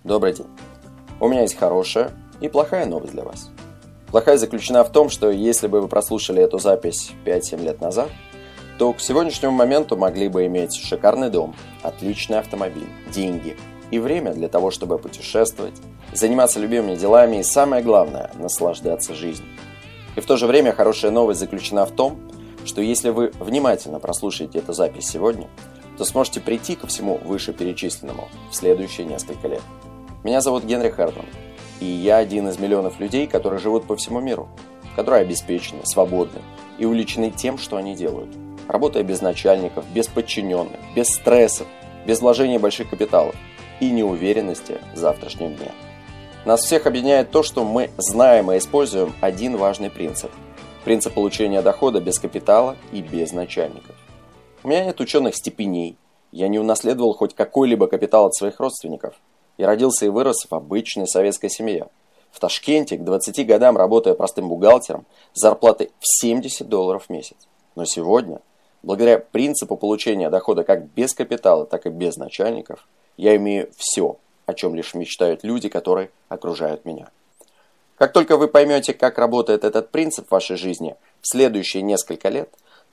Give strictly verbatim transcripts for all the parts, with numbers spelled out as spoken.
Добрый день. У меня есть хорошая и плохая новость для вас. Плохая заключена в том, что если бы вы прослушали эту запись пять-семь лет назад, то к сегодняшнему моменту могли бы иметь шикарный дом, отличный автомобиль, деньги и время для того, чтобы путешествовать, заниматься любимыми делами и, самое главное, наслаждаться жизнью. И в то же время хорошая новость заключена в том, что если вы внимательно прослушаете эту запись сегодня, то сможете прийти ко всему вышеперечисленному в следующие несколько лет. Меня зовут Генри Хертман, и я один из миллионов людей, которые живут по всему миру, которые обеспечены, свободны и увлечены тем, что они делают, работая без начальников, без подчиненных, без стрессов, без вложения больших капиталов и неуверенности в завтрашнем дне. Нас всех объединяет то, что мы знаем и используем один важный принцип – принцип получения дохода без капитала и без начальников. У меня нет ученых степеней, я не унаследовал хоть какой-либо капитал от своих родственников. Я родился и вырос в обычной советской семье. В Ташкенте к двадцати годам, работая простым бухгалтером, с зарплатой в семьдесят долларов в месяц. Но сегодня, благодаря принципу получения дохода как без капитала, так и без начальников, я имею все, о чем лишь мечтают люди, которые окружают меня. Как только вы поймете, как работает этот принцип в вашей жизни в следующие несколько лет,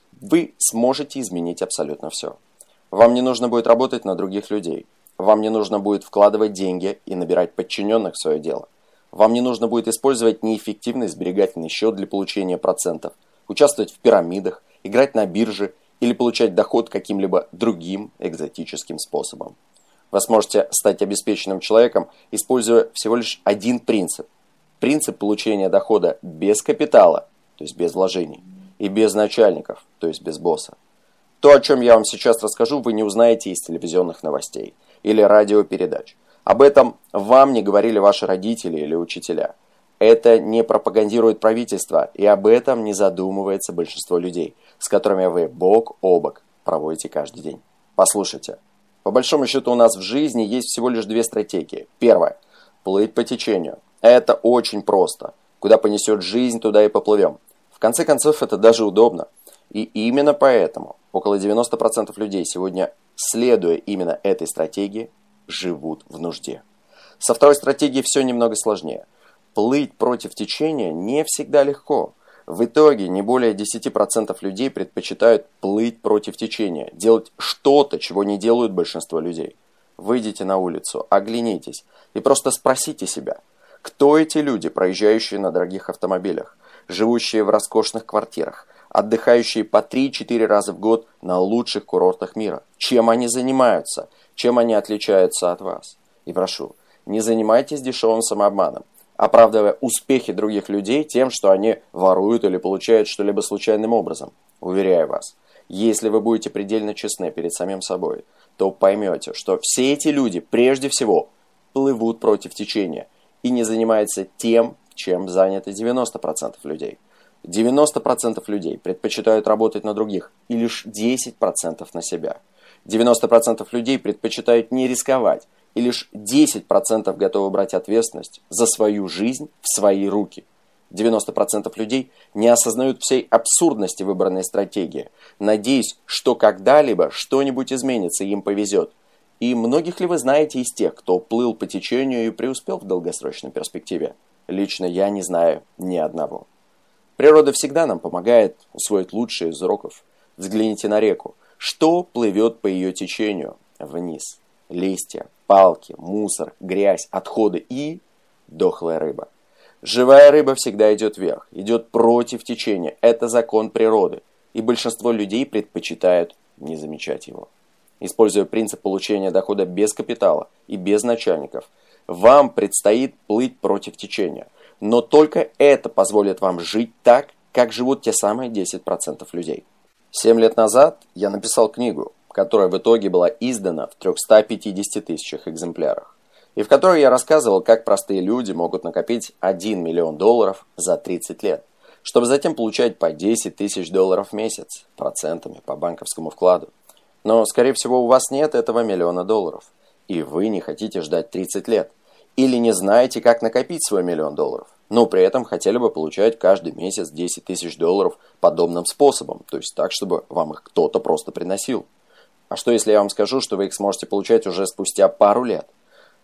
вы сможете изменить абсолютно все. Вам не нужно будет работать на других людей. Вам не нужно будет вкладывать деньги и набирать подчиненных в свое дело. Вам не нужно будет использовать неэффективный сберегательный счет для получения процентов, участвовать в пирамидах, играть на бирже или получать доход каким-либо другим экзотическим способом. Вы сможете стать обеспеченным человеком, используя всего лишь один принцип. Принцип получения дохода без капитала, то есть без вложений, и без начальников, то есть без босса. То, о чем я вам сейчас расскажу, вы не узнаете из телевизионных новостей или радиопередач. Об этом вам не говорили ваши родители или учителя. Это не пропагандирует правительство, и об этом не задумывается большинство людей, с которыми вы бок о бок проводите каждый день. Послушайте, по большому счету у нас в жизни есть всего лишь две стратегии. Первая – плыть по течению. Это очень просто. Куда понесет жизнь, туда и поплывем. В конце концов, это даже удобно. И именно поэтому около девяноста процентов людей сегодня, следуя именно этой стратегии, живут в нужде. Со второй стратегией все немного сложнее. Плыть против течения не всегда легко. В итоге не более десяти процентов людей предпочитают плыть против течения, делать что-то, чего не делают большинство людей. Выйдите на улицу, оглянитесь и просто спросите себя, кто эти люди, проезжающие на дорогих автомобилях, живущие в роскошных квартирах, отдыхающие по три-четыре раза в год на лучших курортах мира. Чем они занимаются? Чем они отличаются от вас? И прошу, не занимайтесь дешевым самообманом, оправдывая успехи других людей тем, что они воруют или получают что-либо случайным образом. Уверяю вас, если вы будете предельно честны перед самим собой, то поймете, что все эти люди прежде всего плывут против течения и не занимаются тем, чем заняты девяносто процентов людей. девяносто процентов людей предпочитают работать на других и лишь десять процентов на себя. девяносто процентов людей предпочитают не рисковать и лишь десять процентов готовы брать ответственность за свою жизнь в свои руки. девяносто процентов людей не осознают всей абсурдности выбранной стратегии, надеясь, что когда-либо что-нибудь изменится и им повезет. И многих ли вы знаете из тех, кто плыл по течению и преуспел в долгосрочной перспективе? Лично я не знаю ни одного. Природа всегда нам помогает усвоить лучшие из уроков. Взгляните на реку. Что плывет по ее течению? Вниз. Листья, палки, мусор, грязь, отходы и дохлая рыба. Живая рыба всегда идет вверх, идет против течения. Это закон природы. И большинство людей предпочитают не замечать его. Используя принцип получения дохода без капитала и без начальников, вам предстоит плыть против течения. Но только это позволит вам жить так, как живут те самые десять процентов людей. Семь лет назад я написал книгу, которая в итоге была издана в трёхстах пятидесяти тысячах экземплярах, и в которой я рассказывал, как простые люди могут накопить один миллион долларов за тридцать лет, чтобы затем получать по десять тысяч долларов в месяц процентами по банковскому вкладу. Но, скорее всего, у вас нет этого миллиона долларов, и вы не хотите ждать тридцать лет. Или не знаете, как накопить свой миллион долларов, но при этом хотели бы получать каждый месяц десять тысяч долларов подобным способом, то есть так, чтобы вам их кто-то просто приносил. А что, если я вам скажу, что вы их сможете получать уже спустя пару лет?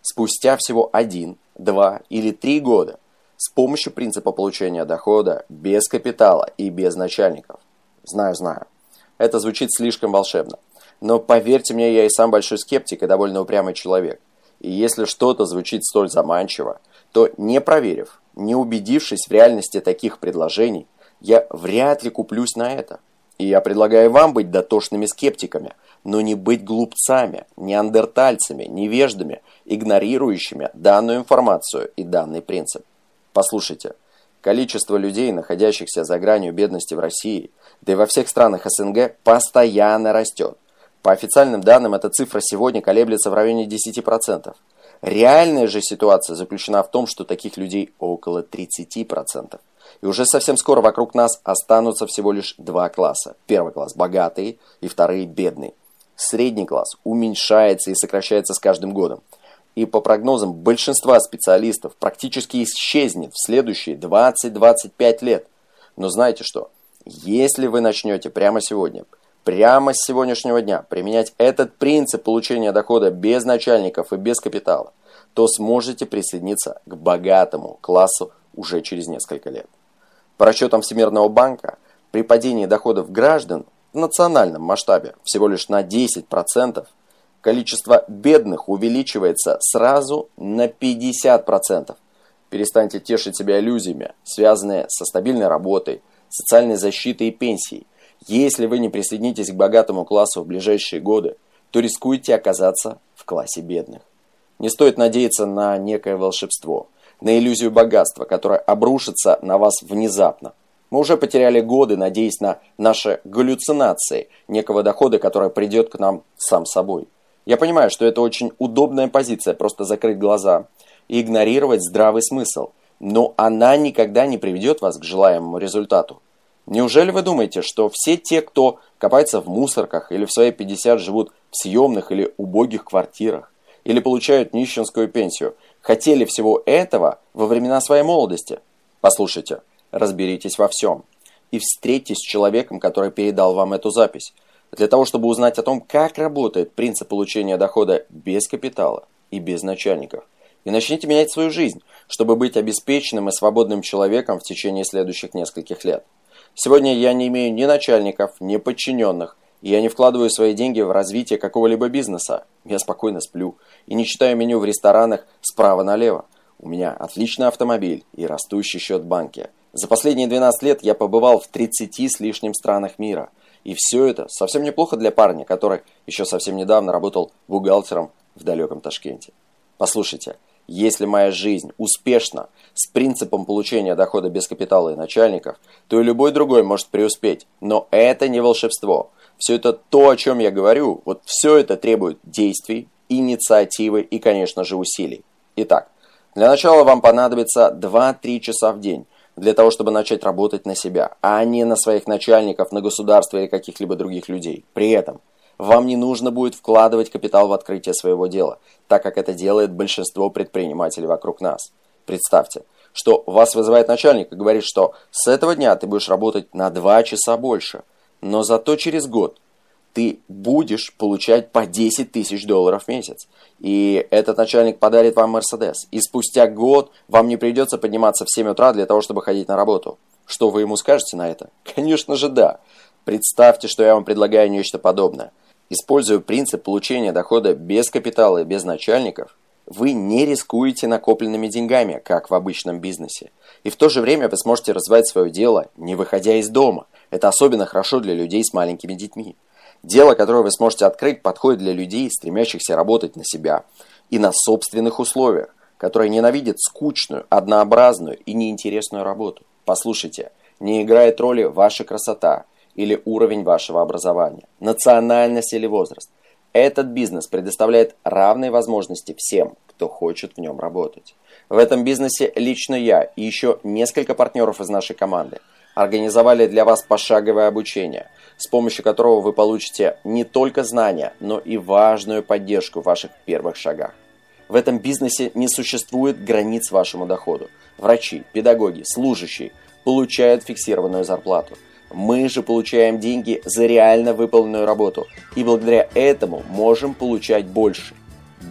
спустя всего один, два или три года с помощью принципа получения дохода без капитала и без начальников. Знаю, знаю. Это звучит слишком волшебно. Но поверьте мне, я и сам большой скептик и довольно упрямый человек. И если что-то звучит столь заманчиво, то не проверив, не убедившись в реальности таких предложений, я вряд ли куплюсь на это. И я предлагаю вам быть дотошными скептиками, но не быть глупцами, неандертальцами, невеждами, игнорирующими данную информацию и данный принцип. Послушайте, количество людей, находящихся за гранью бедности в России, да и во всех странах СНГ, постоянно растет. По официальным данным, эта цифра сегодня колеблется в районе десяти процентов. Реальная же ситуация заключена в том, что таких людей около тридцати процентов. И уже совсем скоро вокруг нас останутся всего лишь два класса. Первый класс – богатые, и вторые – бедные. Средний класс уменьшается и сокращается с каждым годом. И по прогнозам большинства специалистов практически исчезнет в следующие двадцать-двадцать пять лет. Но знаете что? Если вы начнете прямо сегодня, прямо с сегодняшнего дня применять этот принцип получения дохода без начальников и без капитала, то сможете присоединиться к богатому классу уже через несколько лет. По расчетам Всемирного банка, при падении доходов граждан в национальном масштабе всего лишь на десять процентов, количество бедных увеличивается сразу на пятьдесят процентов. Перестаньте тешить себя иллюзиями, связанные со стабильной работой, социальной защитой и пенсией. Если вы не присоединитесь к богатому классу в ближайшие годы, то рискуете оказаться в классе бедных. Не стоит надеяться на некое волшебство, на иллюзию богатства, которая обрушится на вас внезапно. Мы уже потеряли годы, надеясь на наши галлюцинации некого дохода, который придет к нам сам собой. Я понимаю, что это очень удобная позиция, просто закрыть глаза и игнорировать здравый смысл, но она никогда не приведет вас к желаемому результату. Неужели вы думаете, что все те, кто копается в мусорках или в свои пятьдесят живут в съемных или убогих квартирах, или получают нищенскую пенсию, хотели всего этого во времена своей молодости? Послушайте, разберитесь во всем и встретитесь с человеком, который передал вам эту запись, для того, чтобы узнать о том, как работает принцип получения дохода без капитала и без начальников. И начните менять свою жизнь, чтобы быть обеспеченным и свободным человеком в течение следующих нескольких лет. Сегодня я не имею ни начальников, ни подчиненных, и я не вкладываю свои деньги в развитие какого-либо бизнеса. Я спокойно сплю и не читаю меню в ресторанах справа налево. У меня отличный автомобиль и растущий счет в банке. За последние двенадцать лет я побывал в тридцати с лишним странах мира. И все это совсем неплохо для парня, который еще совсем недавно работал бухгалтером в далеком Ташкенте. Послушайте, если моя жизнь успешна с принципом получения дохода без капитала и начальников, то и любой другой может преуспеть. Но это не волшебство. Все это то, о чем я говорю, вот все это требует действий, инициативы и, конечно же, усилий. Итак, для начала вам понадобится два-три часа в день для того, чтобы начать работать на себя, а не на своих начальников, на государство или каких-либо других людей. При этом вам не нужно будет вкладывать капитал в открытие своего дела, так как это делает большинство предпринимателей вокруг нас. Представьте, что вас вызывает начальник и говорит, что с этого дня ты будешь работать на два часа больше, но зато через год ты будешь получать по десять тысяч долларов в месяц. И этот начальник подарит вам Мерседес. И спустя год вам не придется подниматься в семь утра для того, чтобы ходить на работу. Что вы ему скажете на это? Конечно же да. Представьте, что я вам предлагаю нечто подобное. Используя принцип получения дохода без капитала и без начальников, вы не рискуете накопленными деньгами, как в обычном бизнесе. И в то же время вы сможете развивать свое дело, не выходя из дома. Это особенно хорошо для людей с маленькими детьми. Дело, которое вы сможете открыть, подходит для людей, стремящихся работать на себя и на собственных условиях, которые ненавидят скучную, однообразную и неинтересную работу. Послушайте, не играет роли ваша красота или уровень вашего образования, национальность или возраст. Этот бизнес предоставляет равные возможности всем, кто хочет в нем работать. В этом бизнесе лично я и еще несколько партнеров из нашей команды организовали для вас пошаговое обучение, с помощью которого вы получите не только знания, но и важную поддержку в ваших первых шагах. В этом бизнесе не существует границ вашему доходу. Врачи, педагоги, служащие получают фиксированную зарплату. Мы же получаем деньги за реально выполненную работу и благодаря этому можем получать больше.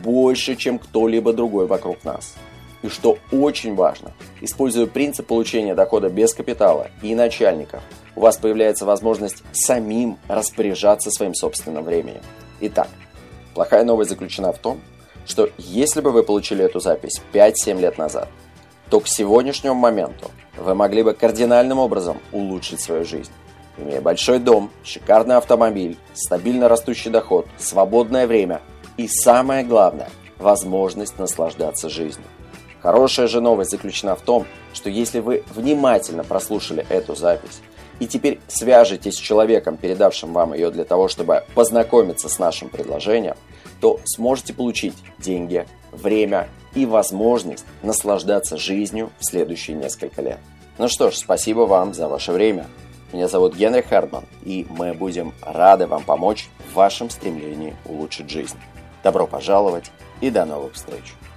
больше, чем кто-либо другой вокруг нас. И что очень важно, используя принцип получения дохода без капитала и начальников, у вас появляется возможность самим распоряжаться своим собственным временем. Итак, плохая новость заключена в том, что если бы вы получили эту запись пять-семь лет назад, то к сегодняшнему моменту вы могли бы кардинальным образом улучшить свою жизнь. Имея большой дом, шикарный автомобиль, стабильно растущий доход, свободное время и, самое главное, возможность наслаждаться жизнью. Хорошая же новость заключена в том, что если вы внимательно прослушали эту запись и теперь свяжетесь с человеком, передавшим вам ее для того, чтобы познакомиться с нашим предложением, то сможете получить деньги, время и возможность наслаждаться жизнью в следующие несколько лет. Ну что ж, спасибо вам за ваше время. Меня зовут Генри Хердман, и мы будем рады вам помочь в вашем стремлении улучшить жизнь. Добро пожаловать и до новых встреч!